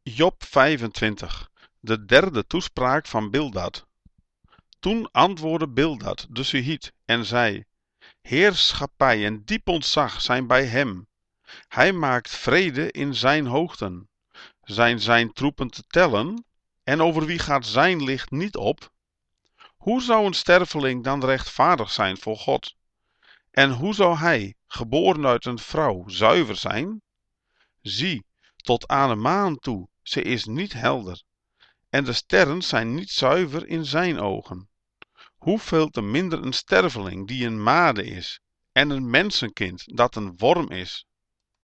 Job 25, de derde toespraak van Bildad. Toen antwoordde Bildad de Suhiet en zei: Heerschappij en diep ontzag zijn bij hem. Hij maakt vrede in zijn hoogten. Zijn zijn troepen te tellen? En over wie gaat zijn licht niet op? Hoe zou een sterveling dan rechtvaardig zijn voor God? En hoe zou hij, geboren uit een vrouw, zuiver zijn? Zie, tot aan de maan toe, ze is niet helder. En de sterren zijn niet zuiver in zijn ogen. Hoeveel te minder een sterveling die een made is, en een mensenkind dat een worm is.